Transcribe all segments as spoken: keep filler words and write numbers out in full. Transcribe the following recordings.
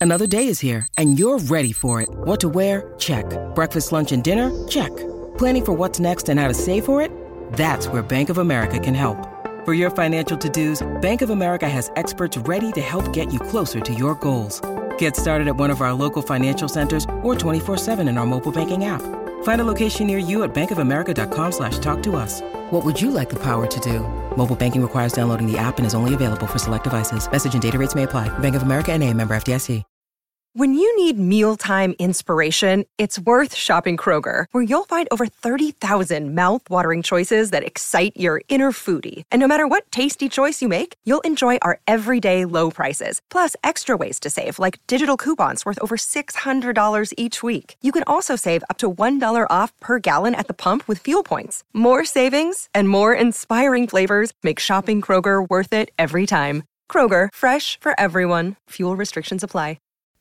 Another day is here, and you're ready for it. What to wear? Check. Breakfast, lunch, and dinner? Check. Planning for what's next and how to save for it? That's where Bank of America can help. For your financial to-dos, Bank of America has experts ready to help get you closer to your goals. Get started at one of our local financial centers or twenty-four seven in our mobile banking app. Find a location near you at bankofamerica.com slash talk to us. What would you like the power to do? Mobile banking requires downloading the app and is only available for select devices. Message and data rates may apply. Bank of America N A, member F D I C. When you need mealtime inspiration, it's worth shopping Kroger, where you'll find over thirty thousand mouth-watering choices that excite your inner foodie. And no matter what tasty choice you make, you'll enjoy our everyday low prices, plus extra ways to save, like digital coupons worth over six hundred dollars each week. You can also save up to one dollar off per gallon at the pump with fuel points. More savings and more inspiring flavors make shopping Kroger worth it every time. Kroger, fresh for everyone. Fuel restrictions apply.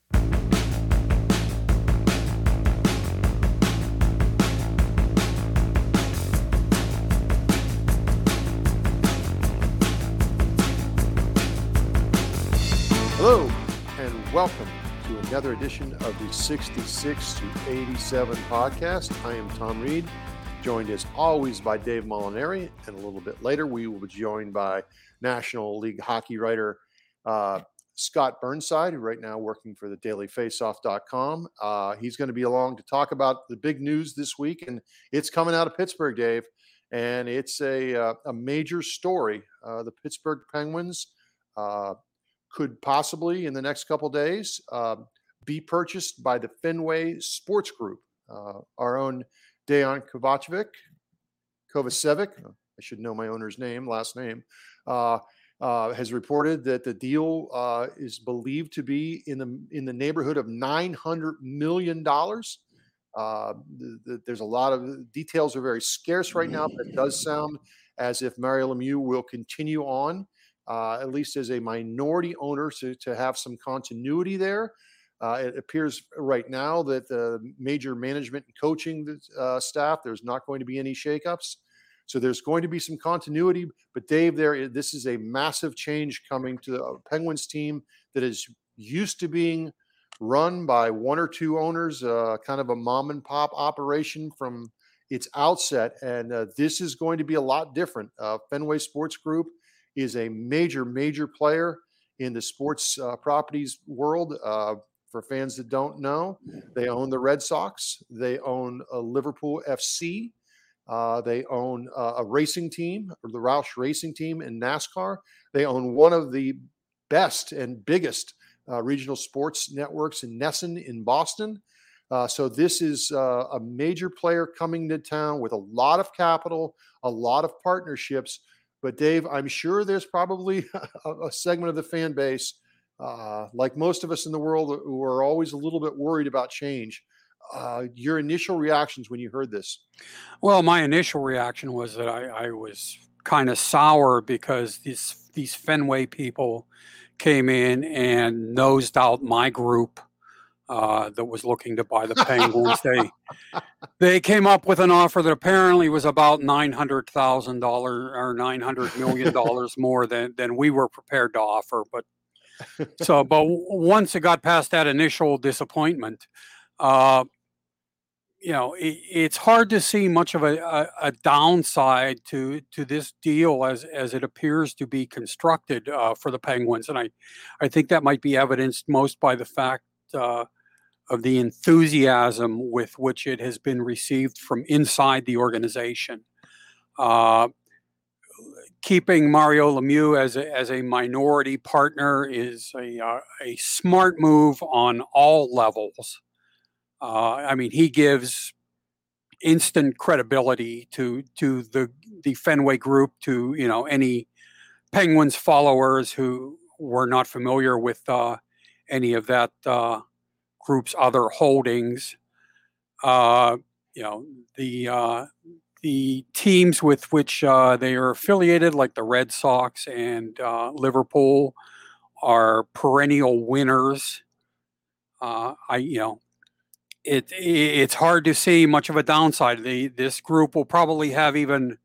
Hello, and welcome to another edition of the sixty-six to eighty-seven podcast. I am Tom Reed, joined as always by Dave Molinari, and a little bit later we will be joined by National League hockey writer uh, Scott Burnside, who right now working for the daily faceoff dot com. Uh, he's going to be along to talk about the big news this week, and it's coming out of Pittsburgh, Dave, and it's a, uh, a major story. Uh, the Pittsburgh Penguins uh, could possibly in the next couple days uh, be purchased by the Fenway Sports Group. Uh, our own Dejan Kovacevic, Kovacevic, I should know my owner's name, last name, uh, uh, has reported that the deal uh, is believed to be in the in the neighborhood of nine hundred million dollars. Uh, the, the, there's a lot of details are very scarce right now, but it does sound as if Mario Lemieux will continue on. Uh, at least as a minority owner, to, to have some continuity there. Uh, it appears right now that the major management and coaching uh, staff, there's not going to be any shakeups. So there's going to be some continuity. But Dave, there, this is a massive change coming to the Penguins team that is used to being run by one or two owners, uh, kind of a mom and pop operation from its outset. And uh, this is going to be a lot different. Uh, Fenway Sports Group is a major, major player in the sports uh, properties world. Uh, for fans that don't know, they own the Red Sox. They own a Liverpool F C. Uh, they own uh, a racing team, or the Roush Racing Team in NASCAR. They own one of the best and biggest uh, regional sports networks in Nesson in Boston. Uh, so this is uh, a major player coming to town with a lot of capital, a lot of partnerships. But Dave, I'm sure there's probably a, a segment of the fan base, uh, like most of us in the world, who are always a little bit worried about change. Uh, your initial reactions when you heard this? Well, my initial reaction was that I, I was kind of sour because these these Fenway people came in and nosed out my group uh, that was looking to buy the Penguins. they they came up with an offer that apparently was about nine hundred thousand dollars or nine hundred million dollars more than, than we were prepared to offer. But so, but once it got past that initial disappointment, uh, you know, it, it's hard to see much of a, a, a downside to to this deal as as it appears to be constructed uh, for the Penguins, and I, I think that might be evidenced most by the fact uh, of the enthusiasm with which it has been received from inside the organization. Uh, keeping Mario Lemieux as a, as a minority partner is a uh, a smart move on all levels. Uh, I mean, he gives instant credibility to to the the Fenway Group, to you know any Penguins followers who were not familiar with uh, any of that uh, group's other holdings. Uh, you know the uh, the teams with which uh, they are affiliated, like the Red Sox and uh, Liverpool, are perennial winners. Uh, I you know. It, it's hard to see much of a downside. The, this group will probably have even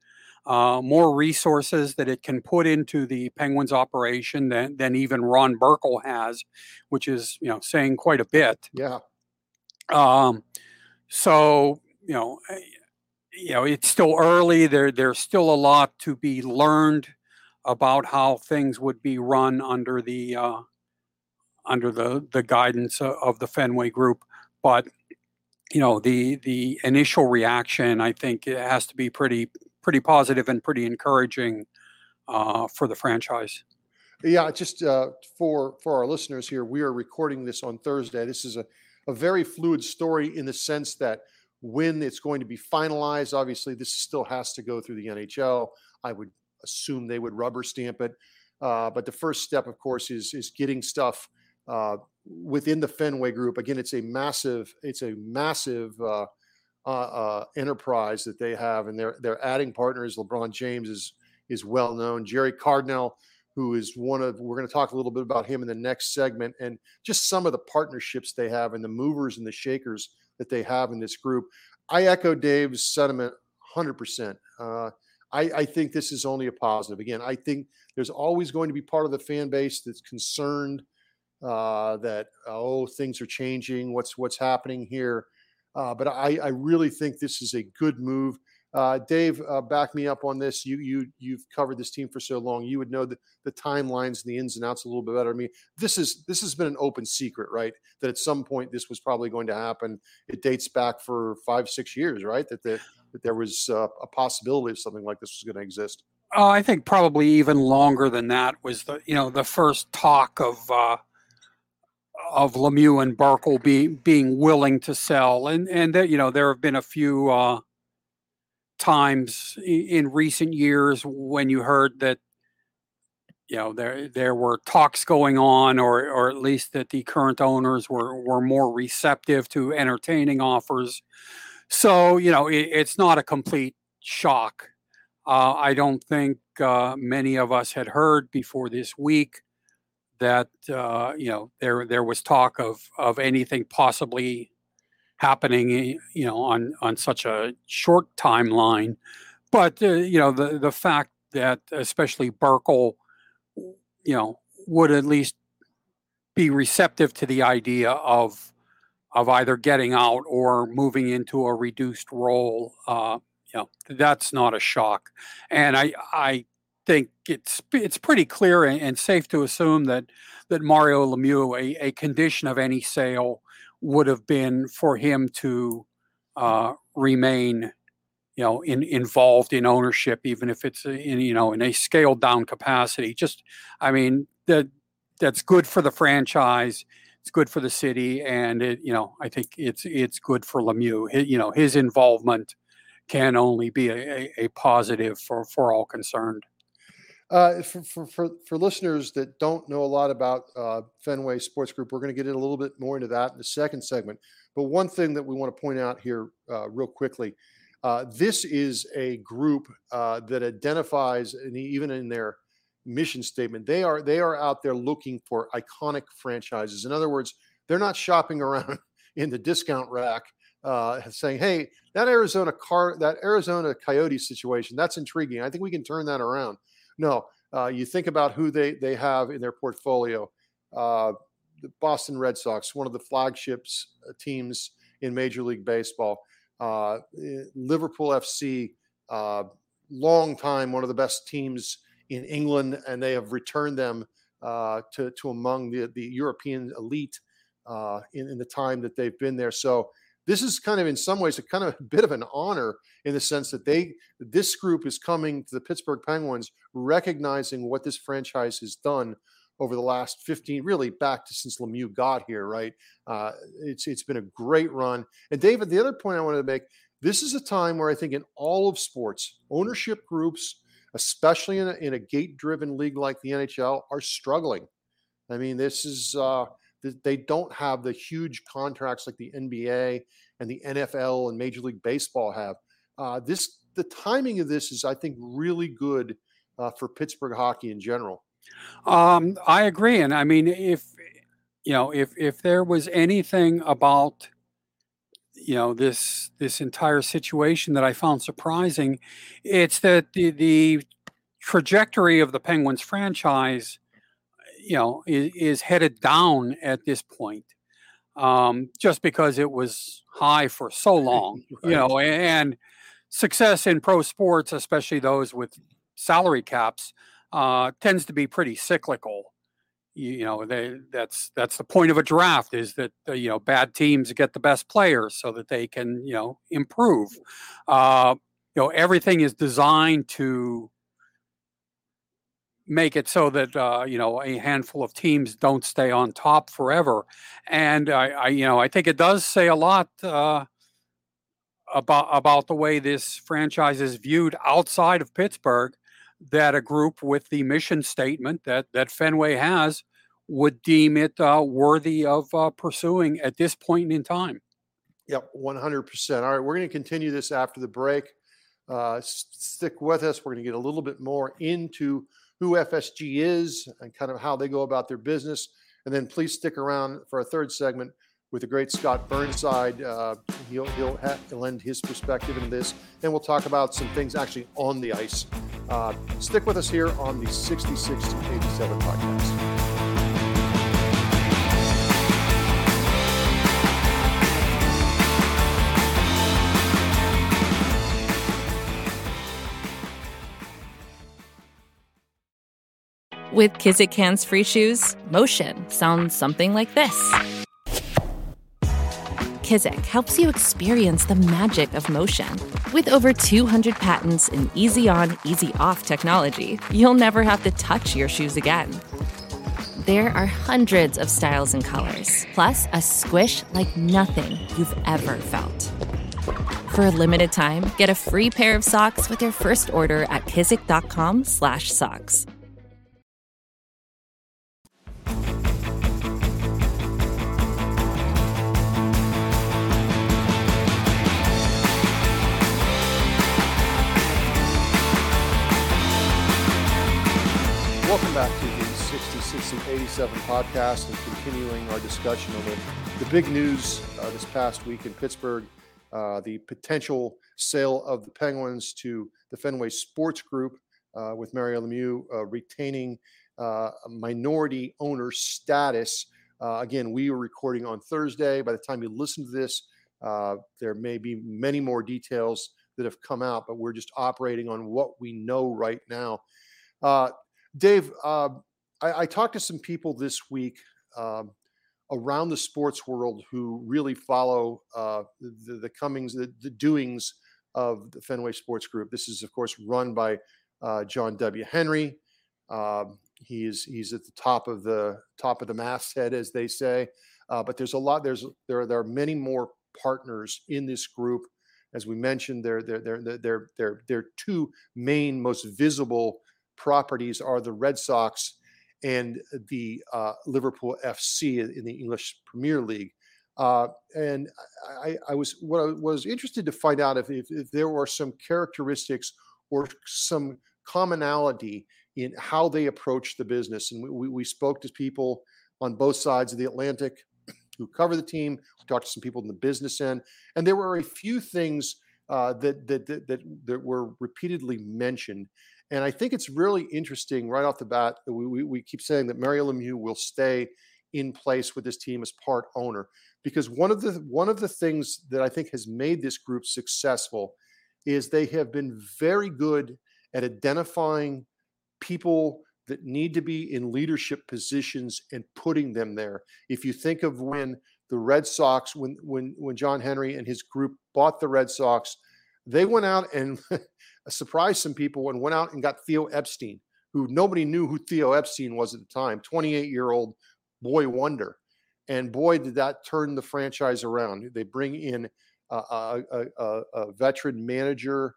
uh, more resources that it can put into the Penguins operation than, than even Ron Burkle has, which is, you know, saying quite a bit. Yeah. Um, so, you know, you know, it's still early. There, there's still a lot to be learned about how things would be run under the uh, under the the guidance of the Fenway Group. But you know, the the initial reaction, I think, it has to be pretty pretty positive and pretty encouraging uh, for the franchise. Yeah, just uh, for for our listeners here, we are recording this on Thursday. This is a, a very fluid story in the sense that when it's going to be finalized, obviously this still has to go through the N H L. I would assume they would rubber stamp it. Uh, but the first step, of course, is is getting stuff uh, within the Fenway Group. Again, it's a massive, it's a massive uh, uh, uh, enterprise that they have, and they're they're adding partners. LeBron James is is well known. Jerry Cardinal, who is one of, we're going to talk a little bit about him in the next segment, and just some of the partnerships they have and the movers and the shakers that they have in this group. I echo Dave's sentiment one hundred percent. Uh, I, I think this is only a positive. Again, I think there's always going to be part of the fan base that's concerned uh, that, oh, things are changing. What's what's happening here? Uh, but I, I really think this is a good move. Uh, Dave, uh, back me up on this. You you you've covered this team for so long. You would know the, the timelines and the ins and outs a little bit better. I mean, this is this has been an open secret, right? That at some point this was probably going to happen. It dates back for five, six years, right? That the, that there was uh, a possibility of something like this was going to exist. Uh, I think probably even longer than that was the you know the first talk of uh, of Lemieux and Burkle being being willing to sell, and and that, you know there have been a few. Uh, times in recent years when you heard that you know there there were talks going on, or or at least that the current owners were were more receptive to entertaining offers. So you know it, it's not a complete shock. Uh, I don't think uh, many of us had heard before this week that uh, you know there there was talk of of anything possibly happening, you know, on, on such a short timeline. But, uh, you know, the, the fact that especially Burkle, you know, would at least be receptive to the idea of, of either getting out or moving into a reduced role, uh, you know, that's not a shock. And I, I think it's, it's pretty clear and, and safe to assume that, that Mario Lemieux, a, a condition of any sale, would have been for him to uh, remain, you know, in, involved in ownership, even if it's in, you know, in a scaled down capacity. Just, I mean, that that's good for the franchise. It's good for the city, and it, you know, I think it's it's good for Lemieux. His, you know, his involvement can only be a, a, a positive for for all concerned. Uh, for, for, for, for listeners that don't know a lot about uh, Fenway Sports Group, we're going to get in a little bit more into that in the second segment. But one thing that we want to point out here uh, real quickly, uh, this is a group uh, that identifies, and even in their mission statement, they are they are out there looking for iconic franchises. In other words, they're not shopping around in the discount rack uh, saying, hey, that Arizona car, that Arizona Coyotes situation, that's intriguing. I think we can turn that around. No, uh, you think about who they, they have in their portfolio. Uh, the Boston Red Sox, one of the flagships uh, teams in Major League Baseball. Uh, Liverpool F C, uh, long time one of the best teams in England, and they have returned them uh, to, to among the, the European elite uh, in, in the time that they've been there. So this is kind of, in some ways, a kind of a bit of an honor in the sense that they, this group is coming to the Pittsburgh Penguins, recognizing what this franchise has done over the last fifteen, really back to since Lemieux got here, right? Uh, it's it's been a great run. And David, the other point I wanted to make, this is a time where I think in all of sports, ownership groups, especially in a, in a gate-driven league like the N H L, are struggling. I mean, this is uh, they don't have the huge contracts like the N B A and the N F L and Major League Baseball have. Uh, this the timing of this is, I think, really good uh, for Pittsburgh hockey in general. Um, I agree, and I mean, if you know, if if there was anything about you know, this this entire situation that I found surprising. It's that the the trajectory of the Penguins franchise, you know, is, is headed down at this point, um, just because it was high for so long, Right. you know, and success in pro sports, especially those with salary caps, uh, tends to be pretty cyclical. You, you know, they, that's that's the point of a draft, is that uh, you know, bad teams get the best players so that they can, you know, improve. Uh, you know, everything is designed to make it so that uh, you know, a handful of teams don't stay on top forever. And I, I you know, I think it does say a lot uh, about about the way this franchise is viewed outside of Pittsburgh, that a group with the mission statement that that Fenway has would deem it uh, worthy of uh, pursuing at this point in time. Yep, one hundred percent. All right, we're going to continue this after the break. Uh, s- stick with us. We're going to get a little bit more into who F S G is and kind of how they go about their business. And then please stick around for our third segment with the great Scott Burnside. Uh, he'll he'll, ha- lend his perspective into this, and we'll talk about some things actually on the ice. Uh, stick with us here on the sixty-six to eighty-seven podcast. With Kizik hands-free shoes, motion sounds something like this. Kizik helps you experience the magic of motion. With over two hundred patents and easy-on, easy-off technology, you'll never have to touch your shoes again. There are hundreds of styles and colors, plus a squish like nothing you've ever felt. For a limited time, get a free pair of socks with your first order at kizik.com slash socks. Welcome back to the sixty-six and eighty-seven podcast, and continuing our discussion on the, the big news uh, this past week in Pittsburgh, uh, the potential sale of the Penguins to the Fenway Sports Group, uh, with Mario Lemieux uh, retaining uh, a minority owner status. Uh, again, we were recording on Thursday. By the time you listen to this, uh, there may be many more details that have come out, but we're just operating on what we know right now. Uh, Dave, uh, I, I talked to some people this week um, around the sports world who really follow uh, the, the comings, the, the doings of the Fenway Sports Group. This is, of course, run by uh, John W. Henry. Uh, he's he's at the top of the top of the masthead, as they say. Uh, but there's a lot. There's there there are many more partners in this group. As we mentioned, they're they're they're they're they're they're two main, most visible properties are the Red Sox and the uh, Liverpool F C in the English Premier League. Uh, and I, I was what I was interested to find out if, if, if there were some characteristics or some commonality in how they approach the business. And we, we spoke to people on both sides of the Atlantic who cover the team. We talked to some people in the business end, and there were a few things uh, that, that that that that were repeatedly mentioned. And I think it's really interesting right off the bat that we, we, we keep saying that Mario Lemieux will stay in place with this team as part owner, because one of the one of the things that I think has made this group successful is they have been very good at identifying people that need to be in leadership positions and putting them there. If you think of when the Red Sox, when when when John Henry and his group bought the Red Sox, they went out and surprised some people and went out and got Theo Epstein, who nobody knew who Theo Epstein was at the time, twenty-eight-year-old boy wonder. And boy, did that turn the franchise around. They bring in a, a, a, a veteran manager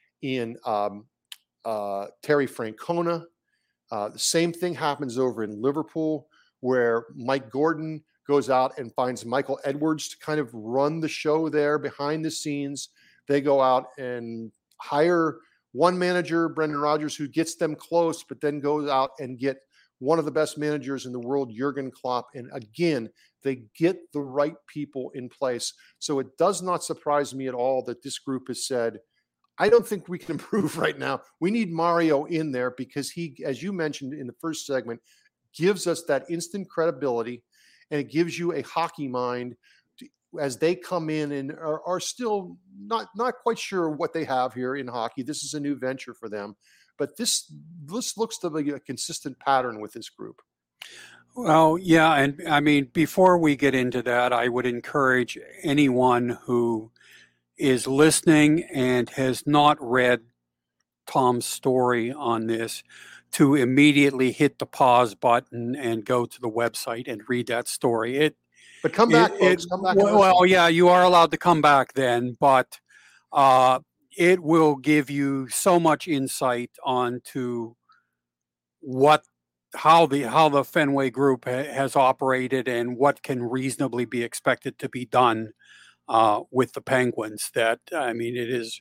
in um, uh, Terry Francona. Uh, the same thing happens over in Liverpool, where Mike Gordon goes out and finds Michael Edwards to kind of run the show there behind the scenes. They go out and hire one manager, Brendan Rodgers, who gets them close, but then goes out and get one of the best managers in the world, Jurgen Klopp. And again, They get the right people in place. So it does not surprise me at all that this group has said, I don't think we can improve right now. We need Mario in there because he, as you mentioned in the first segment, gives us that instant credibility, and it gives you a hockey mind to, as they come in and are, are still not, not quite sure what they have here in hockey. This is a new venture for them, but this, this looks to be a consistent pattern with this group. Well, yeah, and I mean, before we get into that, I would encourage anyone who is listening and has not read Tom's story on this to immediately hit the pause button and go to the website and read that story. It, but come back, it, folks. It, come back. Well, well yeah, you are allowed to come back then, but uh, it will give you so much insight onto what, how the how the Fenway Group ha- has operated and what can reasonably be expected to be done Uh, with the Penguins. That, I mean, it is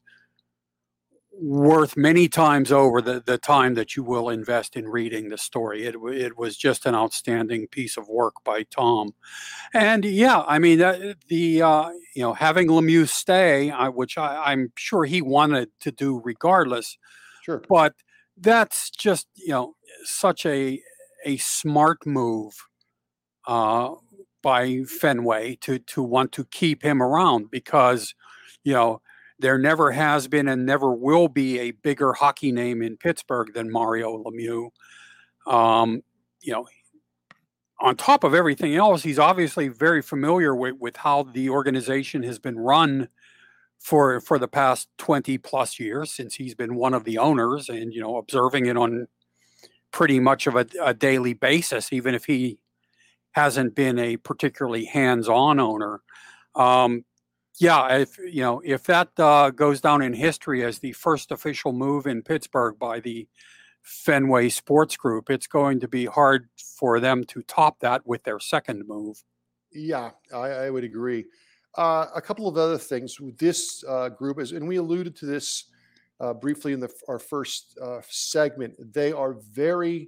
worth many times over the, the time that you will invest in reading the story. It, it was just an outstanding piece of work by Tom. And yeah, I mean, uh, the, uh, you know, having Lemieux stay, uh, which I, I'm sure he wanted to do regardless, Sure. but that's just, you know, such a, a smart move uh, by Fenway to to want to keep him around, because, you know, there never has been and never will be a bigger hockey name in Pittsburgh than Mario Lemieux. Um, you know, on top of everything else, he's obviously very familiar with, with how the organization has been run for for the past twenty plus years, since he's been one of the owners, and, you know, observing it on pretty much of a, a daily basis, even if he hasn't been a particularly hands-on owner. Um, yeah, if you know if that uh, goes down in history as the first official move in Pittsburgh by the Fenway Sports Group, it's going to be hard for them to top that with their second move. Yeah, I, I would agree. Uh, a couple of other things with this uh, group is, and we alluded to this uh, briefly in the, our first uh, segment. They are very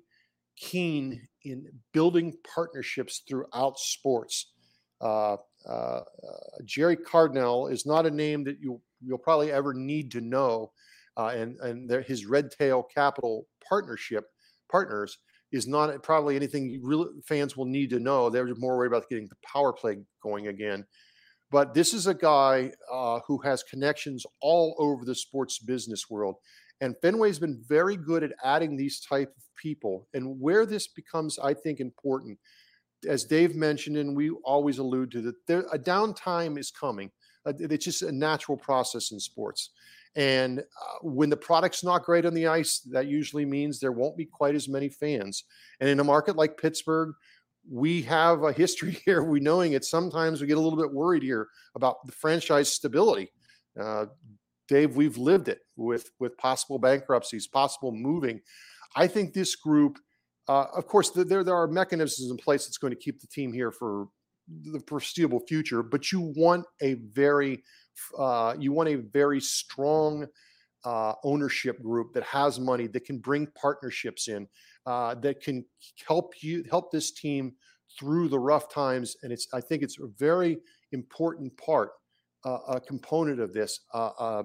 keen in building partnerships throughout sports. Uh, uh, uh, Jerry Cardinal is not a name that you you'll probably ever need to know, uh, and and there, his Red Tail Capital partnership partners is not probably anything you really, fans will need to know. They're more worried about getting the power play going again. But this is a guy uh, who has connections all over the sports business world. And Fenway's been very good at adding these type of people. And where this becomes, I think, important, as Dave mentioned, and we always allude to, that there, a downtime is coming. Uh, it's just a natural process in sports. And uh, when the product's not great on the ice, that usually means there won't be quite as many fans. And in a market like Pittsburgh, we have a history here. We knowing it. Sometimes we get a little bit worried here about the franchise stability. Uh, Dave, we've lived it with, with possible bankruptcies, possible moving. I think this group, uh, of course, the, there, there are mechanisms in place that's going to keep the team here for the foreseeable future, but you want a very, uh, you want a very strong uh, ownership group that has money, that can bring partnerships in, uh, that can help you, help this team through the rough times. And it's, I think it's a very important part, uh, a component of this. Uh, uh,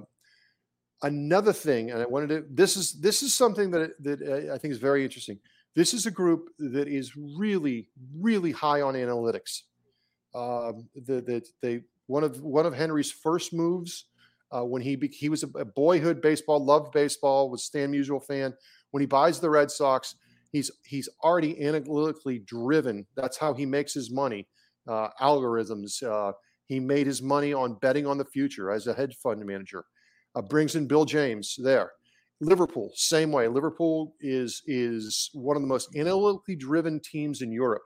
Another thing, and I wanted to, this is, this is something that, that I think is very interesting. This is a group that is really, really high on analytics. Um, the, the, they, one of, one of Henry's first moves uh, when he, he was a, a boyhood baseball, loved baseball, was Stan Musial fan. When he buys the Red Sox, he's, he's already analytically driven. That's how he makes his money. Uh, algorithms. Uh, he made his money on betting on the future as a hedge fund manager. Uh, brings in Bill James there. Liverpool, same way. Liverpool is, is one of the most analytically driven teams in Europe.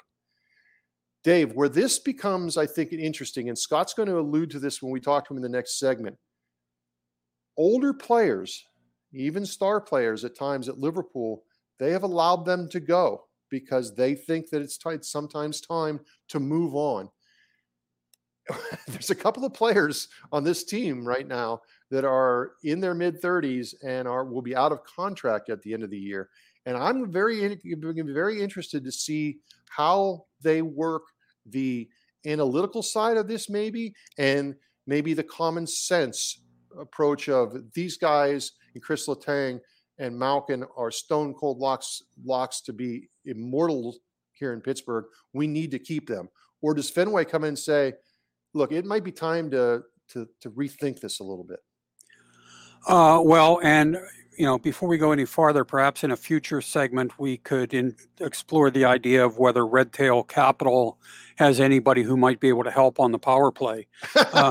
Dave, where this becomes, I think, interesting, and Scott's going to allude to this when we talk to him in the next segment. Older players, even star players at times at Liverpool, they have allowed them to go because they think that it's, t- it's sometimes time to move on. There's a couple of players on this team right now that are in their mid thirties and are will be out of contract at the end of the year. And I'm very very interested to see how they work the analytical side of this, maybe, and maybe the common sense approach of these guys and Chris Letang and Malkin are stone cold locks locks to be immortal here in Pittsburgh. We need to keep them. Or does Fenway come in and say, look, it might be time to to, to rethink this a little bit? Uh, well, and you know, before we go any farther, perhaps in a future segment we could in, explore the idea of whether Red Tail Capital has anybody who might be able to help on the power play. Uh,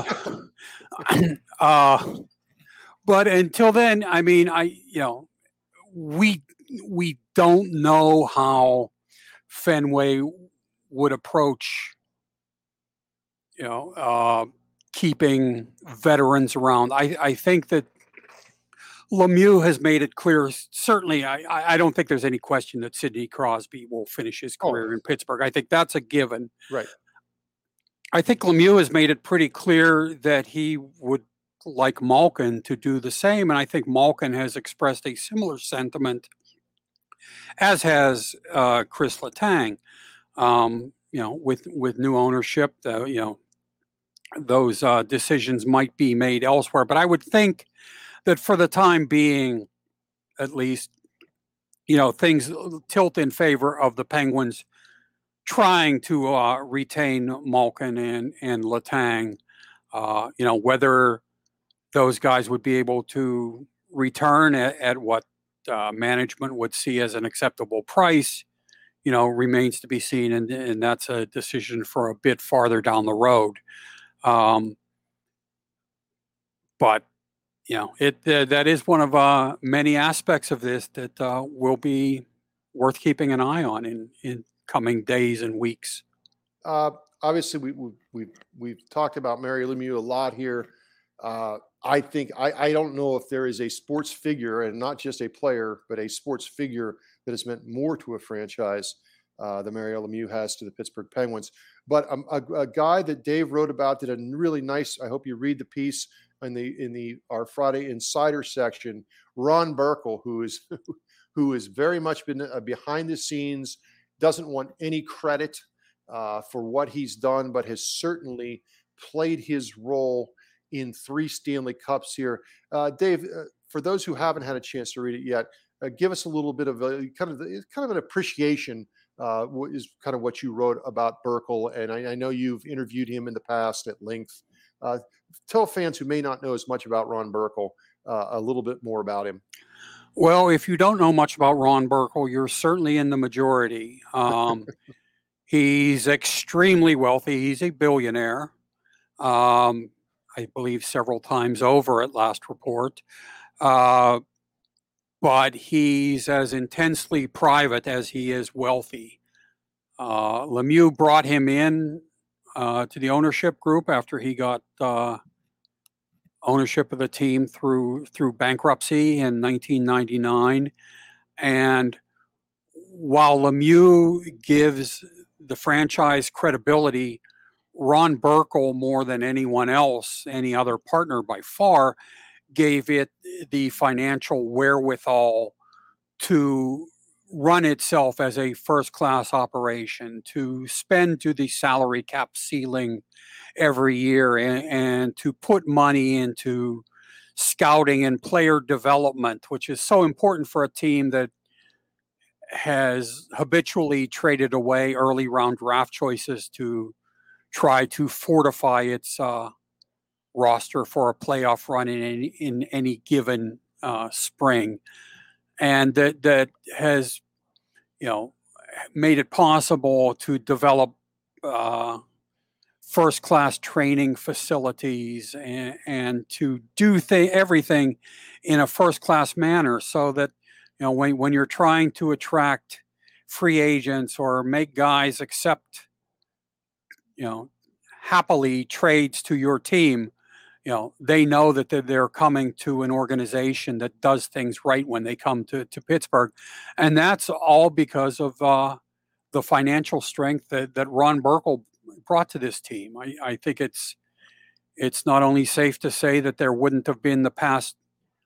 uh, but until then, I mean, I you know, we we don't know how Fenway would approach, you know, uh, keeping veterans around. I, I think that Lemieux has made it clear. Certainly, I, I don't think there's any question that Sidney Crosby will finish his career oh. in Pittsburgh. I think that's a given. Right. I think Lemieux has made it pretty clear that he would like Malkin to do the same, and I think Malkin has expressed a similar sentiment, as has uh, Chris Letang. Um, you know, with with new ownership, uh, you know, those uh, decisions might be made elsewhere. But I would think that for the time being, at least, you know, things tilt in favor of the Penguins trying to uh, retain Malkin and, and Letang. Uh, you know, whether those guys would be able to return at, at what uh, management would see as an acceptable price, you know, remains to be seen. And, and that's a decision for a bit farther down the road. Um, but, you know, it uh, that is one of uh, many aspects of this that uh, will be worth keeping an eye on in, in coming days and weeks. Uh, obviously, we, we, we've we've talked about Mario Lemieux a lot here. Uh, I think I, I don't know if there is a sports figure, and not just a player, but a sports figure that has meant more to a franchise uh, than Mario Lemieux has to the Pittsburgh Penguins. But um, a, a guy that Dave wrote about did a really nice. I hope you read the piece in the in the our Friday Insider section. Ron Burkle, who is who has very much been uh, behind the scenes, doesn't want any credit uh, for what he's done, but has certainly played his role in three Stanley Cups here. Uh, Dave, uh, for those who haven't had a chance to read it yet, uh, give us a little bit of a kind of kind of an appreciation. Uh, is kind of what you wrote about Burkle, and I, I know you've interviewed him in the past at length. Uh, tell fans who may not know as much about Ron Burkle uh, a little bit more about him. Well, if you don't know much about Ron Burkle, you're certainly in the majority. Um, he's extremely wealthy. He's a billionaire. Um, I believe several times over at last report. Uh, but he's as intensely private as he is wealthy. Uh, Lemieux brought him in uh, to the ownership group after he got uh, ownership of the team through through bankruptcy in nineteen ninety-nine. And while Lemieux gives the franchise credibility, Ron Burkle, more than anyone else, any other partner by far, gave it the financial wherewithal to run itself as a first-class operation, to spend to the salary cap ceiling every year, and, and to put money into scouting and player development, which is so important for a team that has habitually traded away early round draft choices to try to fortify its uh, roster for a playoff run in any, in any given uh, spring. And that that has, you know, made it possible to develop uh, first-class training facilities and, and to do th- everything in a first-class manner, so that, you know, when when you're trying to attract free agents or make guys accept, you know, happily trades to your team, you know, they know that they're coming to an organization that does things right when they come to, to Pittsburgh. And that's all because of uh, the financial strength that, that Ron Burkle brought to this team. I, I think it's it's not only safe to say that there wouldn't have been the past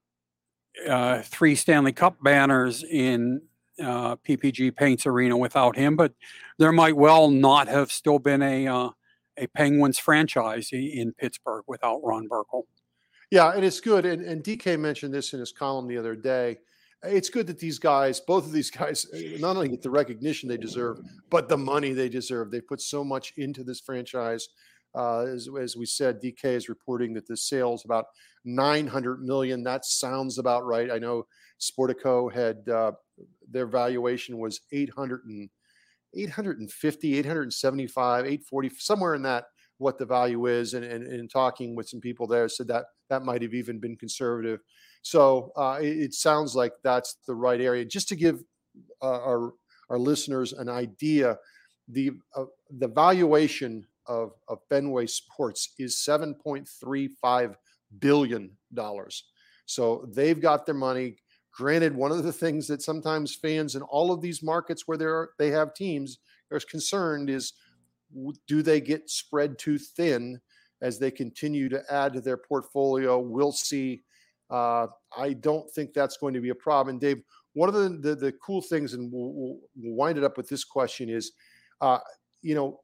uh, three Stanley Cup banners in uh, P P G Paints Arena without him, but there might well not have still been a uh, a Penguins franchise in Pittsburgh without Ron Burkle. Yeah, and it's good. And, and D K mentioned this in his column the other day. It's good that these guys, both of these guys, not only get the recognition they deserve, but the money they deserve. They put so much into this franchise. Uh, as, as we said, D K is reporting that the sales about nine hundred million dollars. That sounds about right. I know Sportico had uh, their valuation was eight hundred and eight hundred fifty, eight hundred seventy-five, eight forty, somewhere in that, what the value is. And, and, and talking with some people there said that that might have even been conservative. So uh, it, it sounds like that's the right area. Just to give uh, our our listeners an idea, the uh, the valuation of, of Fenway Sports is seven point three five billion dollars. So they've got their money. Granted, one of the things that sometimes fans in all of these markets where there they have teams are concerned is, do they get spread too thin as they continue to add to their portfolio? We'll see. Uh, I don't think that's going to be a problem. And Dave, one of the, the, the cool things, and we'll, we'll wind it up with this question is, uh, you know,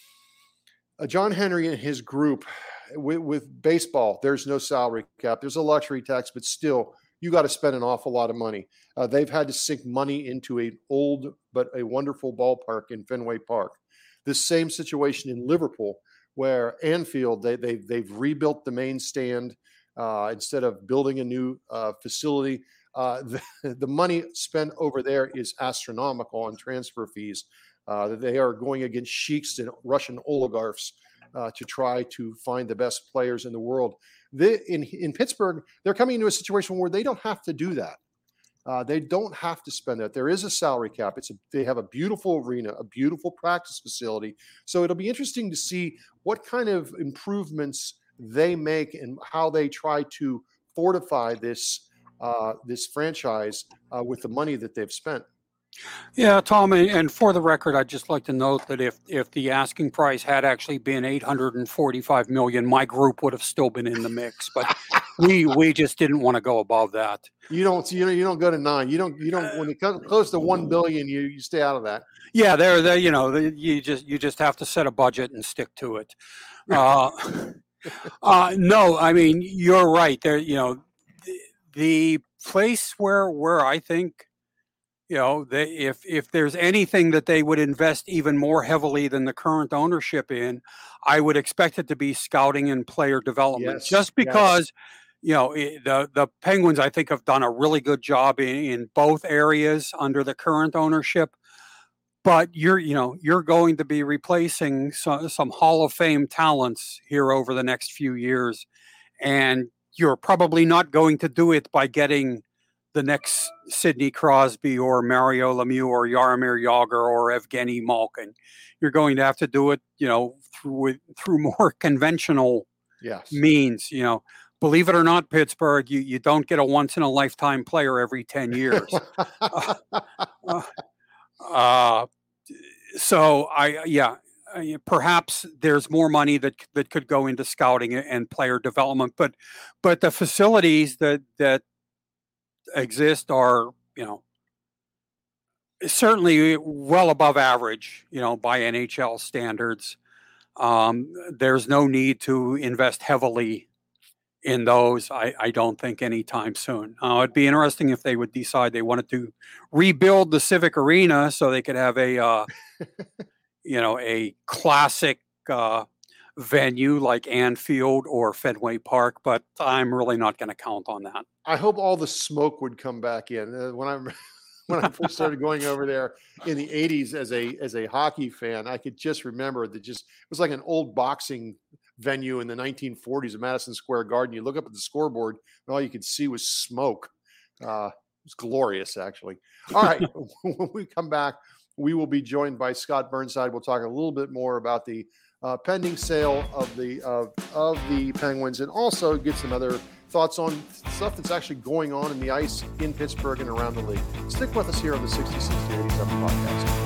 uh, John Henry and his group with, with baseball, there's no salary cap. There's a luxury tax, but still you got to spend an awful lot of money. Uh, they've had to sink money into an old, but a wonderful ballpark in Fenway Park. This same situation in Liverpool, where Anfield, they, they, they've rebuilt the main stand. Uh, instead of building a new uh, facility, uh, the, the money spent over there is astronomical on transfer fees. Uh, they are going against sheiks and Russian oligarchs uh, to try to find the best players in the world. They, in, in Pittsburgh, they're coming into a situation where they don't have to do that. Uh, they don't have to spend that. There is a salary cap. It's a, they have a beautiful arena, a beautiful practice facility. So it'll be interesting to see what kind of improvements they make and how they try to fortify this uh, this franchise uh, with the money that they've spent. Yeah, Tom, and for the record, I'd just like to note that if if the asking price had actually been eight hundred forty-five million dollars, my group would have still been in the mix, but we we just didn't want to go above that. You don't you know you don't go to nine. You don't you don't when it comes close to one billion, you you stay out of that. Yeah, there there you know you just you just have to set a budget and stick to it. Uh, uh, no, I mean you're right. There, you know, the, the place where where I think. You know, they, if if there's anything that they would invest even more heavily than the current ownership in, I would expect it to be scouting and player development. Yes, just because, yes. you know, the the Penguins, I think, have done a really good job in, in both areas under the current ownership. But you're, you know, you're going to be replacing some, some Hall of Fame talents here over the next few years, and you're probably not going to do it by getting the next Sidney Crosby or Mario Lemieux or Jaromir Jagr or Evgeny Malkin. You're going to have to do it, you know, through through more conventional yes. means. You know, believe it or not, Pittsburgh, you, you don't get a once in a lifetime player every ten years. uh, uh, uh, so I, yeah, perhaps there's more money that that could go into scouting and player development, but but the facilities that that exist are, you know, certainly well above average, you know, by N H L standards. Um, there's no need to invest heavily in those, I, I don't think, anytime soon. Uh, it'd be interesting if they would decide they wanted to rebuild the Civic Arena so they could have a, uh, you know, a classic uh, venue like Anfield or Fenway Park, but I'm really not going to count on that. I hope all the smoke would come back in. Uh, when I'm when I first started going over there in the eighties as a as a hockey fan, I could just remember that just it was like an old boxing venue in the nineteen forties at Madison Square Garden. You look up at the scoreboard, and all you could see was smoke. Uh, it was glorious, actually. All right, when we come back, we will be joined by Scott Burnside. We'll talk a little bit more about the uh, pending sale of the of of the Penguins, and also get some other thoughts on stuff that's actually going on in the ice in Pittsburgh and around the league. Stick with us here on the sixty-six to eighty-seven podcast.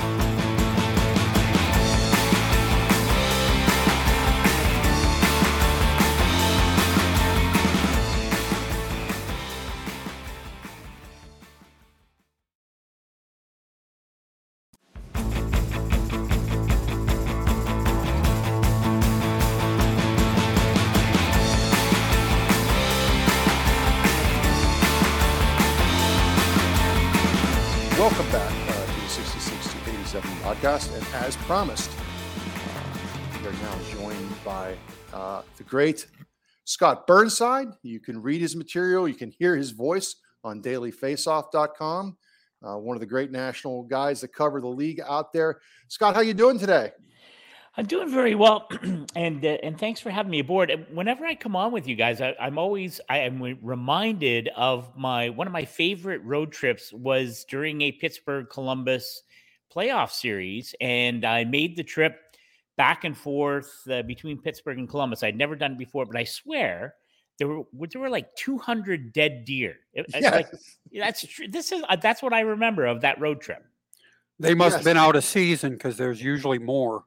podcast. And as promised, uh, we are now joined by uh, the great Scott Burnside. You can read his material. You can hear his voice on daily faceoff dot com. Uh, one of the great national guys that cover the league out there. Scott, how you doing today? I'm doing very well, and uh, and thanks for having me aboard. Whenever I come on with you guys, I, I'm always I am reminded of my one of my favorite road trips was during a Pittsburgh Columbus playoff series, and I made the trip back and forth uh, between Pittsburgh and Columbus. I'd never done it before, but I swear there were there were like two hundred dead deer. It, Yes. like, that's true. This is uh, that's what I remember of that road trip. They must Yes. have been out of season because there's usually more.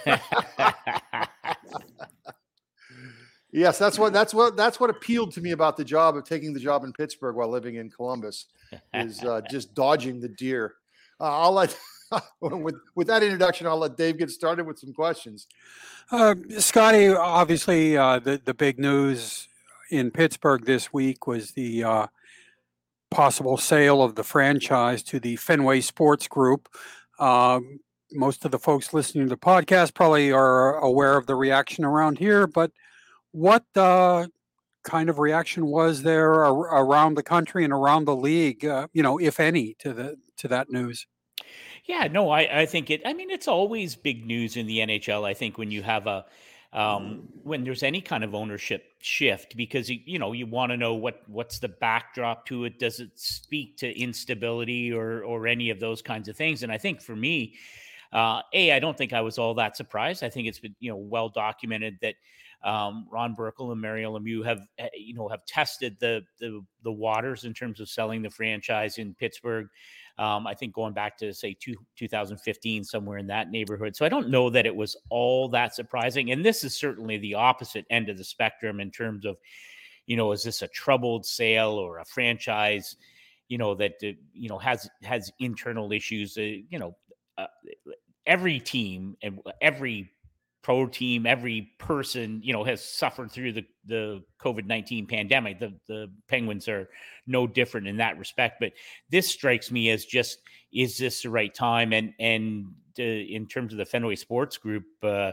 Yes, that's what that's what that's what appealed to me about the job of taking the job in Pittsburgh while living in Columbus is uh, just dodging the deer. Uh, I'll let with with that introduction, I'll let Dave get started with some questions. Uh, Scotty, obviously, uh, the the big news in Pittsburgh this week was the uh, possible sale of the franchise to the Fenway Sports Group. Um, most of the folks listening to the podcast probably are aware of the reaction around here, but what uh, kind of reaction was there ar- around the country and around the league, uh, you know, if any, to the to that news? Yeah, no, I, I think it, I mean, it's always big news in the N H L, I think, when you have a, um, when there's any kind of ownership shift, because, you, you know, you want to know what, what's the backdrop to it. Does it speak to instability or, or any of those kinds of things? And I think for me, uh, A, I don't think I was all that surprised. I think it's been, you know, well documented that, Um, Ron Burkle and Mario Lemieux have, you know, have tested the, the the waters in terms of selling the franchise in Pittsburgh. Um, I think going back to say two, two thousand fifteen, somewhere in that neighborhood. So I don't know that it was all that surprising. And this is certainly the opposite end of the spectrum in terms of, you know, is this a troubled sale or a franchise, you know, that uh, you know has has internal issues? Uh, you know, uh, every team and every pro team, every person, you know, has suffered through the, the COVID nineteen pandemic. The, the Penguins are no different in that respect, but this strikes me as just, is this the right time? And, and uh, in terms of the Fenway Sports Group, uh,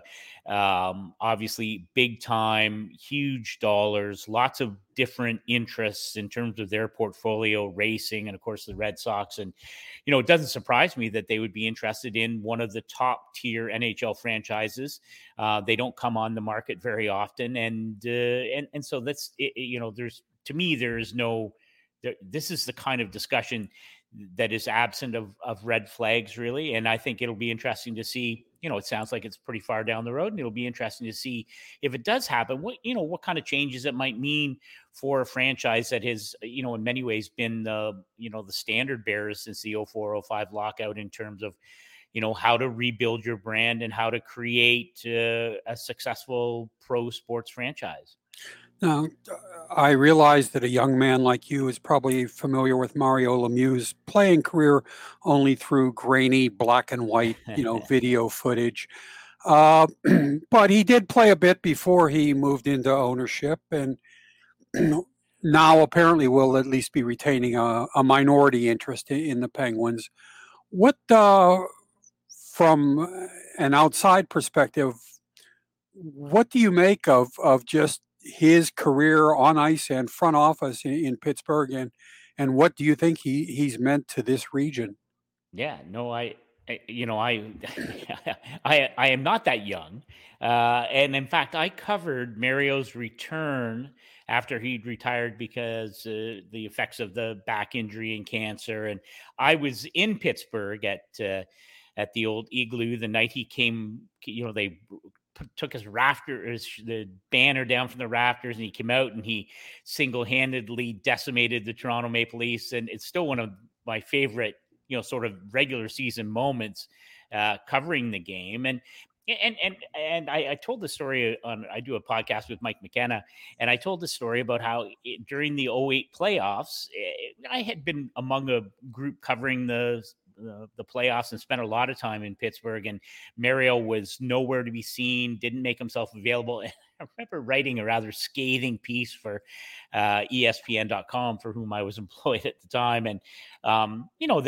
um, obviously big time, huge dollars, lots of different interests in terms of their portfolio, racing, and of course the Red Sox. And, you know, it doesn't surprise me that they would be interested in one of the top tier N H L franchises. Uh, they don't come on the market very often. And, uh, and, and so that's, it, you know, there's, to me, there is no, there, this is the kind of discussion that is absent of, of red flags, really. And I think it'll be interesting to see, you know, it sounds like it's pretty far down the road, and it'll be interesting to see if it does happen, what, you know, what kind of changes it might mean for a franchise that has, you know, in many ways been the, you know, the standard bearers since the oh four oh five lockout in terms of, you know, how to rebuild your brand and how to create uh, a successful pro sports franchise. Now, I realize that a young man like you is probably familiar with Mario Lemieux's playing career only through grainy black and white, you know, video footage. Uh, but he did play a bit before he moved into ownership, and now apparently will at least be retaining a, a minority interest in, in the Penguins. What, uh, from an outside perspective, what do you make of of just his career on ice and front office in, in Pittsburgh, and and what do you think he he's meant to this region? Yeah, no, I, I you know, I, I, I am not that young, uh, and in fact, I covered Mario's return after he'd retired because uh, the effects of the back injury and cancer, and I was in Pittsburgh at uh, at the old Igloo the night he came. You know, they took his rafters, the banner down from the rafters, and he came out and he single-handedly decimated the Toronto Maple Leafs. And it's still one of my favorite, you know, sort of regular season moments uh, covering the game. And, and, and, and I, I told the story on, I do a podcast with Mike McKenna, and I told the story about how it, during the oh eight playoffs, it, I had been among a group covering the The, the playoffs and spent a lot of time in Pittsburgh, and Mario was nowhere to be seen, didn't make himself available. And I remember writing a rather scathing piece for uh, E S P N dot com, for whom I was employed at the time. And, um, you know, that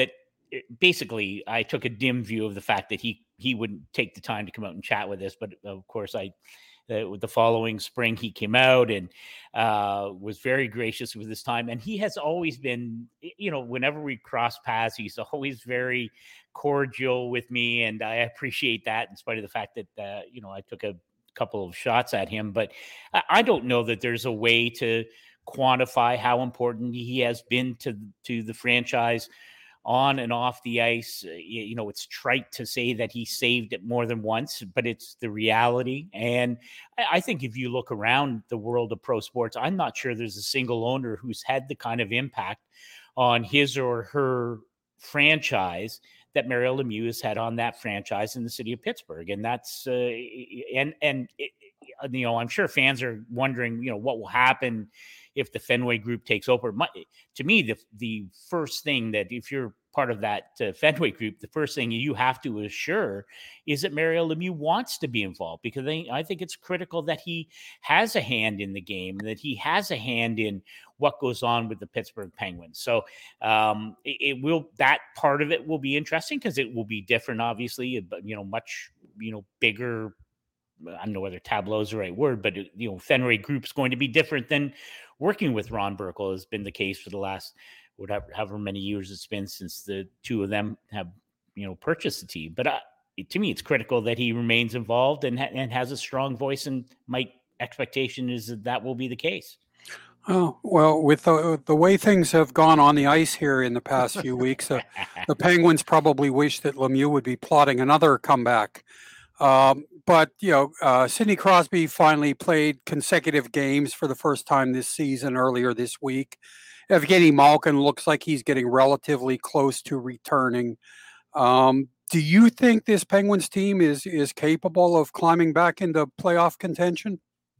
basically, I took a dim view of the fact that he he wouldn't take the time to come out and chat with us. But of course, I uh, the following spring he came out and uh, was very gracious with his time. And he has always been, you know, whenever we cross paths, he's always very cordial with me, and I appreciate that, in spite of the fact that uh, you know I took a couple of shots at him. But I, I don't know that there's a way to quantify how important he has been to to the franchise on and off the ice. You, you know, it's trite to say that he saved it more than once, but it's the reality. And I, I think if you look around the world of pro sports, I'm not sure there's a single owner who's had the kind of impact on his or her franchise that Mario Lemieux has had on that franchise in the city of Pittsburgh. And that's, uh, and, and, it, you know, I'm sure fans are wondering, you know, what will happen if the Fenway Group takes over. My, to me, the the first thing that, if you're part of that uh, Fenway Group, the first thing you have to assure is that Mario Lemieux wants to be involved, because I, I think it's critical that he has a hand in the game, that he has a hand in what goes on with the Pittsburgh Penguins. So um, it, it will, that part of it will be interesting, because it will be different, obviously, but, you know, much, you know, bigger. I don't know whether tableau is the right word, but, you know, Fenway Group's going to be different than working with Ron Burkle has been the case for the last whatever, however many years it's been since the two of them have, you know, purchased the team. But uh, to me, it's critical that he remains involved and, ha- and has a strong voice. And my expectation is that that will be the case. Oh, well, with the, the way things have gone on the ice here in the past few weeks, uh, the Penguins probably wish that Lemieux would be plotting another comeback. Um, but, you know, uh, Sidney Crosby finally played consecutive games for the first time this season earlier this week. Evgeny Malkin looks like he's getting relatively close to returning. Um, do you think this Penguins team is is capable of climbing back into playoff contention?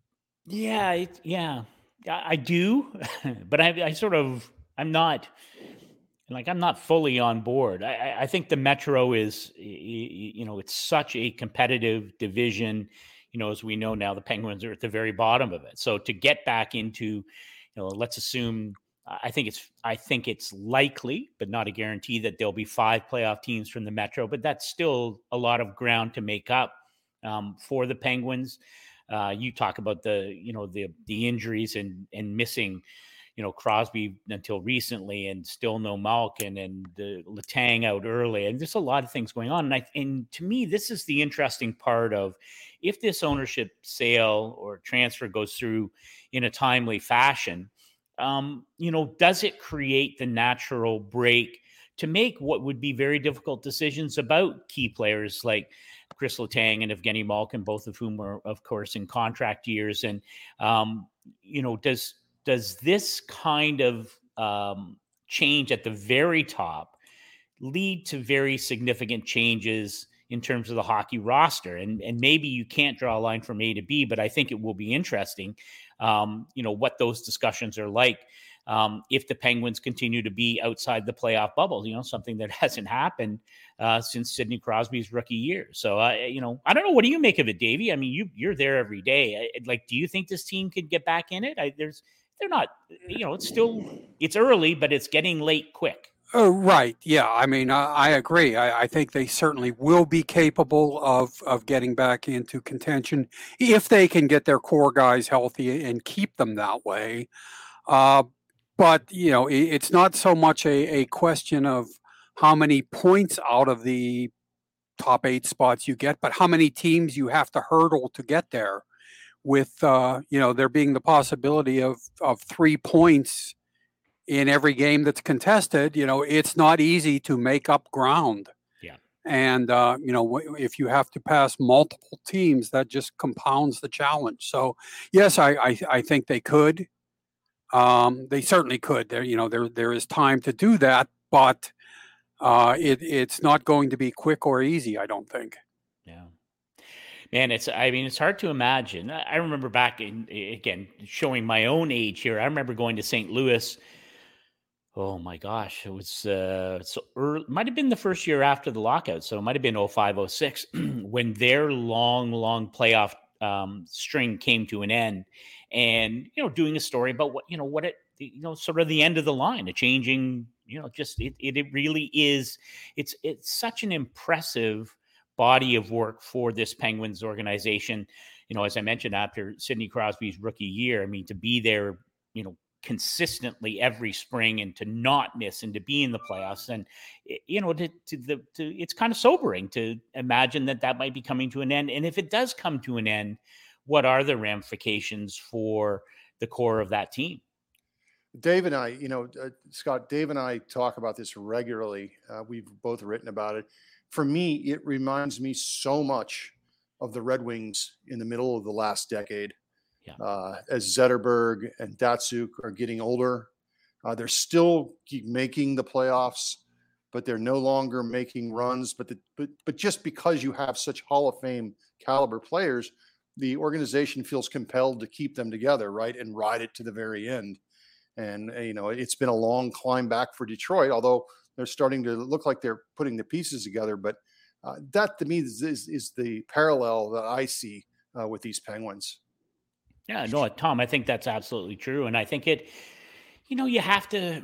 Yeah, it, yeah, I do. But I, I sort of, I'm not... Like, I'm not fully on board. I, I think the Metro is, you know, it's such a competitive division. You know, as we know now, the Penguins are at the very bottom of it. So to get back into, you know, let's assume, I think it's, I think it's likely, but not a guarantee, that there'll be five playoff teams from the Metro. But that's still a lot of ground to make up um, for the Penguins. Uh, you talk about the, you know, the the injuries and and missing, you know, Crosby until recently, and still no Malkin, and uh, Letang out early. And there's a lot of things going on. And, I, and to me, this is the interesting part of, if this ownership sale or transfer goes through in a timely fashion, um, you know, does it create the natural break to make what would be very difficult decisions about key players like Chris Letang and Evgeny Malkin, both of whom are, of course, in contract years? And, um, you know, does, Does this kind of um, change at the very top lead to very significant changes in terms of the hockey roster? And, and maybe you can't draw a line from A to B, but I think it will be interesting, um, you know, what those discussions are like um, if the Penguins continue to be outside the playoff bubble, you know, something that hasn't happened uh, since Sidney Crosby's rookie year. So, uh, you know, I don't know. What do you make of it, Davey? I mean, you, you're there every day. I, like, do you think this team could get back in it? I, there's, They're not, you know, it's still, it's early, but it's getting late quick. Oh, right. Yeah. I mean, I, I agree. I, I think they certainly will be capable of, of getting back into contention if they can get their core guys healthy and keep them that way. Uh, but, you know, it, it's not so much a, a question of how many points out of the top eight spots you get, but how many teams you have to hurdle to get there. With, uh, you know, there being the possibility of, of three points in every game that's contested, you know, it's not easy to make up ground. Yeah. And, uh, you know, if you have to pass multiple teams, that just compounds the challenge. So, yes, I, I, I think they could. Um, they certainly could. There, you know, there there is time to do that, but uh, it it's not going to be quick or easy, I don't think. Yeah. Man, it's, I mean, it's hard to imagine. I remember back in, again, showing my own age here. I remember going to Saint Louis. Oh my gosh. It was, uh, so early, might have been the first year after the lockout. So it might've been oh five, oh six when their long, long playoff um, string came to an end, and, you know, doing a story about what, you know, what it, you know, sort of the end of the line, a changing you know, just it, it, it really is. It's, it's such an impressive body of work for this Penguins organization. You know, as I mentioned, after Sidney Crosby's rookie year, I mean, to be there, you know, consistently every spring and to not miss and to be in the playoffs. And, you know, to, to the, to, it's kind of sobering to imagine that that might be coming to an end. And if it does come to an end, what are the ramifications for the core of that team? Dave and I, you know, uh, Scott, Dave and I talk about this regularly. Uh, we've both written about it. For me, it reminds me so much of the Red Wings in the middle of the last decade. Yeah. Uh, as Zetterberg and Datsyuk are getting older, uh, they're still keep making the playoffs, but they're no longer making runs. But, the, but but just because you have such Hall of Fame caliber players, the organization feels compelled to keep them together, right, and ride it to the very end. And, you know, it's been a long climb back for Detroit, although they're starting to look like they're putting the pieces together. But uh, that, to me, is, is, is the parallel that I see uh, with these Penguins. Yeah, no, Tom, I think that's absolutely true. And I think it, you know, you have to,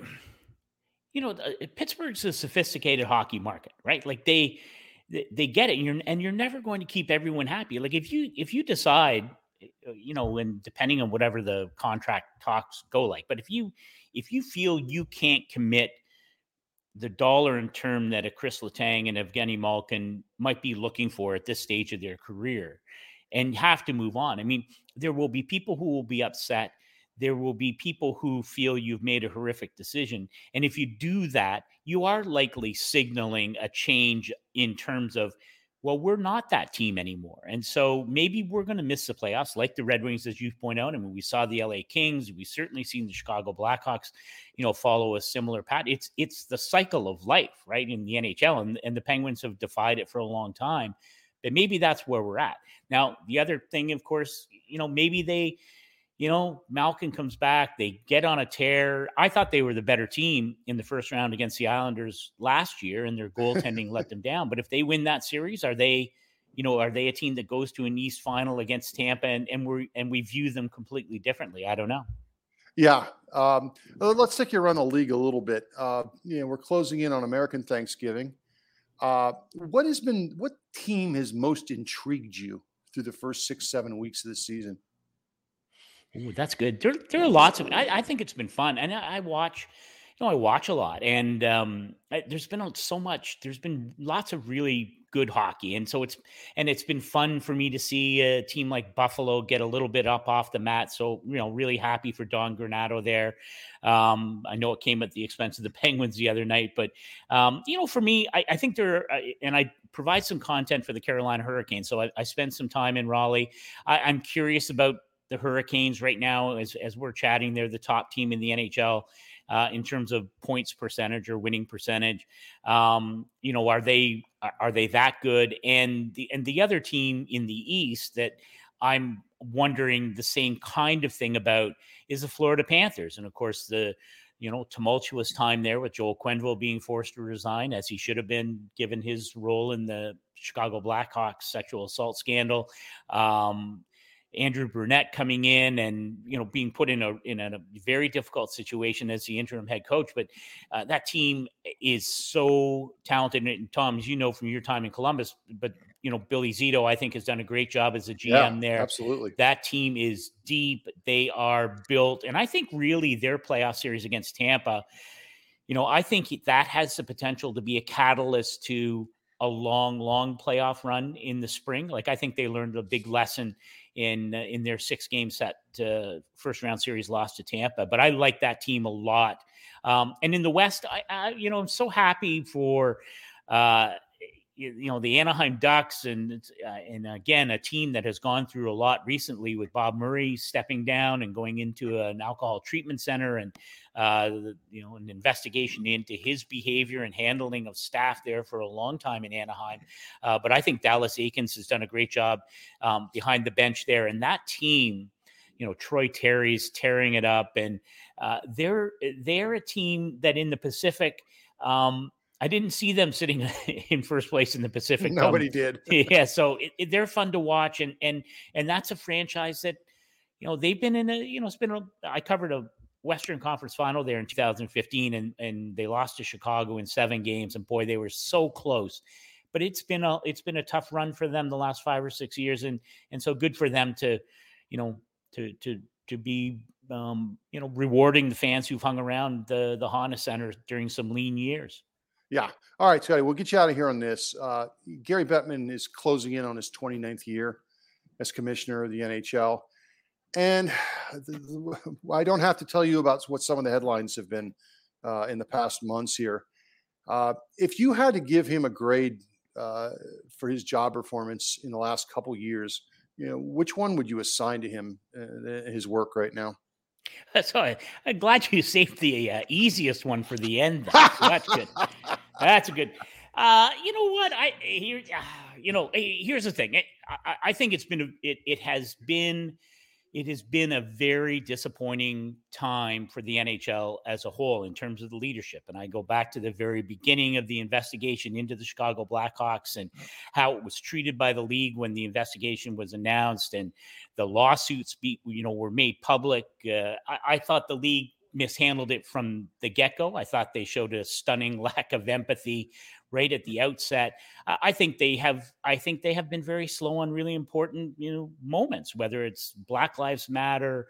you know, Pittsburgh's a sophisticated hockey market, right? Like they, they, they get it. And you're, and you're never going to keep everyone happy. Like if you, if you decide, you know, and depending on whatever the contract talks go like, but if you, if you feel you can't commit the dollar and term that a Chris Letang and Evgeny Malkin might be looking for at this stage of their career, and have to move on. I mean, there will be people who will be upset. There will be people who feel you've made a horrific decision. And if you do that, you are likely signaling a change in terms of, well, we're not that team anymore. And so maybe we're going to miss the playoffs like the Red Wings, as you point out. I mean, we saw the L A Kings. We've certainly seen the Chicago Blackhawks, you know, follow a similar path. It's, it's the cycle of life, right, in the N H L. And, and the Penguins have defied it for a long time. But maybe that's where we're at. Now, the other thing, of course, you know, maybe they, you know, Malkin comes back, they get on a tear. I thought they were the better team in the first round against the Islanders last year, and their goaltending let them down. But if they win that series, are they, you know, are they a team that goes to an East final against Tampa and, and we and we view them completely differently? I don't know. Yeah. Um, let's take you around the league a little bit. Uh, you know, we're closing in on American Thanksgiving. Uh, what has been, what team has most intrigued you through the first six, seven weeks of the season? Ooh, that's good. There, there are lots of, I, I think it's been fun. And I, I watch, you know, I watch a lot, and um, I, there's been so much, there's been lots of really good hockey. And so it's, and it's been fun for me to see a team like Buffalo get a little bit up off the mat. So, you know, really happy for Don Granato there. Um, I know it came at the expense of the Penguins the other night, but, um, you know, for me, I, I think there, and I provide some content for the Carolina Hurricanes. So I, I spent some time in Raleigh. I, I'm curious about the Hurricanes right now, as, as we're chatting. They're the top team in the N H L. Uh, in terms of points percentage or winning percentage. Um, you know, are they are they that good? And the and the other team in the East that I'm wondering the same kind of thing about is the Florida Panthers. And of course, the you know tumultuous time there with Joel Quenneville being forced to resign, as he should have been given his role in the Chicago Blackhawks sexual assault scandal. Um, Andrew Brunette coming in and, you know, being put in a in a very difficult situation as the interim head coach. But uh, that team is so talented. And Tom, as you know from your time in Columbus, but, you know, Billy Zito, I think, has done a great job as a G M yeah, there. Absolutely. That team is deep. They are built. And I think really their playoff series against Tampa, you know, I think that has the potential to be a catalyst to a long, long playoff run in the spring. Like, I think they learned a big lesson in uh, in their six game set uh, first round series loss to Tampa. But I like that team a lot. Um, and in the West, I, I you know I'm so happy for uh, you, you know the Anaheim Ducks and uh, and again a team that has gone through a lot recently with Bob Murray stepping down and going into an alcohol treatment center and uh, you know an investigation into his behavior and handling of staff there for a long time in Anaheim. Uh, but I think Dallas Eakins has done a great job um, behind the bench there, and that team. You know, Troy Terry's tearing it up, and uh, they're they're a team that in the Pacific. Um, I didn't see them sitting in first place in the Pacific. Nobody um, did. yeah, so it, it, they're fun to watch, and and and that's a franchise that, you know, they've been in a, you know, it's been a, I covered a Western Conference Final there in two thousand fifteen, and and they lost to Chicago in seven games, and boy, they were so close. But it's been a it's been a tough run for them the last five or six years, and and so good for them to, you know, to to to be um, you know, rewarding the fans who've hung around the the Honda Center during some lean years. Yeah. All right, Scotty, we'll get you out of here on this. Uh, Gary Bettman is closing in on his twenty-ninth year as commissioner of the N H L. And the, the, I don't have to tell you about what some of the headlines have been uh, in the past months here. Uh, if you had to give him a grade uh, for his job performance in the last couple years, you know, which one would you assign to him, uh, his work right now? So I, I'm glad you saved the uh, easiest one for the end. So that's good. That's a good. Uh, you know what? I here. Uh, you know, here's the thing. I, I think it's been. It it has been. It has been a very disappointing time for the N H L as a whole in terms of the leadership. And I go back to the very beginning of the investigation into the Chicago Blackhawks and how it was treated by the league when the investigation was announced and the lawsuits, be, you know, were made public. Uh, I, I thought the league mishandled it from the get-go. I thought they showed a stunning lack of empathy right at the outset. Uh, I think they have. I think they have been very slow on really important, you know, moments. Whether it's Black Lives Matter,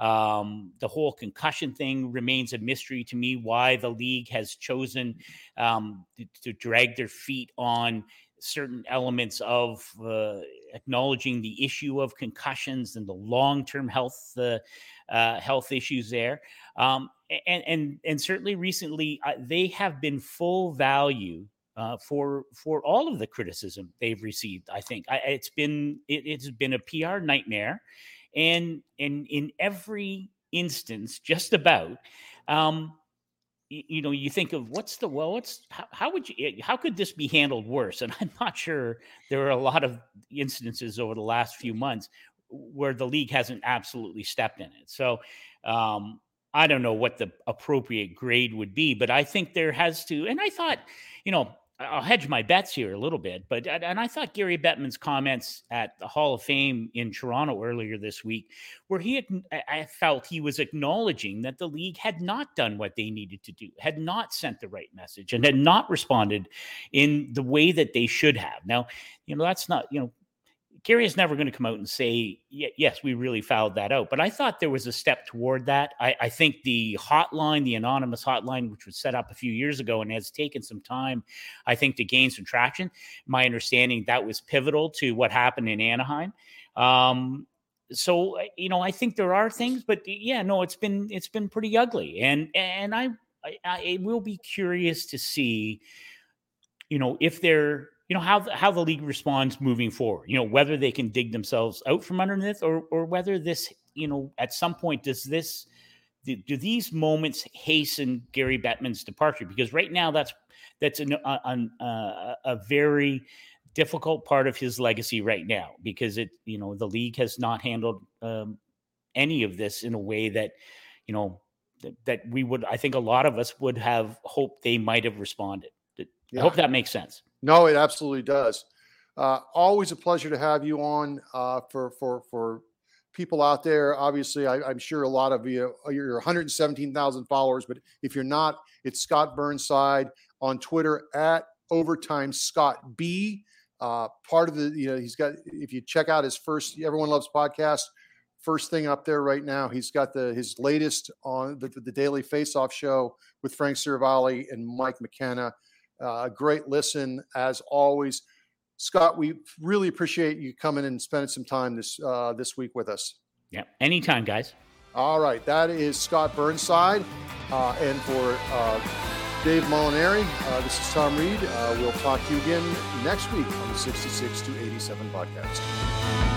um, the whole concussion thing remains a mystery to me. Why the league has chosen um, to, to drag their feet on certain elements of uh, acknowledging the issue of concussions and the long-term health uh, uh, health issues there. Um, and and and certainly recently, uh, they have been full value. Uh, for for all of the criticism they've received. I think I, it's been it, it's been a P R nightmare, and and in every instance, just about, um, you, you know, you think of what's the well, what's how, how would you how could this be handled worse? And I'm not sure there are a lot of instances over the last few months where the league hasn't absolutely stepped in it. So. Um, I don't know what the appropriate grade would be, but I think there has to. And I thought, you know. I'll hedge my bets here a little bit, but and I thought Gary Bettman's comments at the Hall of Fame in Toronto earlier this week, where he I felt he was acknowledging that the league had not done what they needed to do, had not sent the right message, and had not responded in the way that they should have. Now, you know, that's not, you know, Gary is never going to come out and say, yes, we really fouled that out. But I thought there was a step toward that. I, I think the hotline, the anonymous hotline, which was set up a few years ago and has taken some time, I think, to gain some traction. My understanding, that was pivotal to what happened in Anaheim. Um, so, you know, I think there are things, but yeah, no, it's been it's been pretty ugly. And and I, I, I will be curious to see, you know, if they're, you know, how, how the league responds moving forward, you know, whether they can dig themselves out from underneath or, or whether this, you know, at some point, does this, do, do these moments hasten Gary Bettman's departure? Because right now that's, that's an, an, uh, a very difficult part of his legacy right now, because it, you know, the league has not handled um, any of this in a way that, you know, that, that we would, I think a lot of us would have hoped they might have responded. I yeah. hope that makes sense. No, it absolutely does. Uh, always a pleasure to have you on uh, for for for people out there. Obviously, I, I'm sure a lot of you, you're one hundred seventeen thousand followers, but if you're not, it's Scott Burnside on Twitter at Overtime Scott B. Uh, part of the, you know, he's got, if you check out his first Everyone Loves podcast, first thing up there right now, he's got the his latest on the, the Daily Faceoff show with Frank Siravalli and Mike McKenna. A uh, great listen as always. Scott, we really appreciate you coming and spending some time this uh, this week with us. Yeah, anytime, guys. All right, that is Scott Burnside. Uh, and for uh, Dave Molinari, uh, this is Tom Reed. Uh, we'll talk to you again next week on the sixty-six to eighty-seven podcast.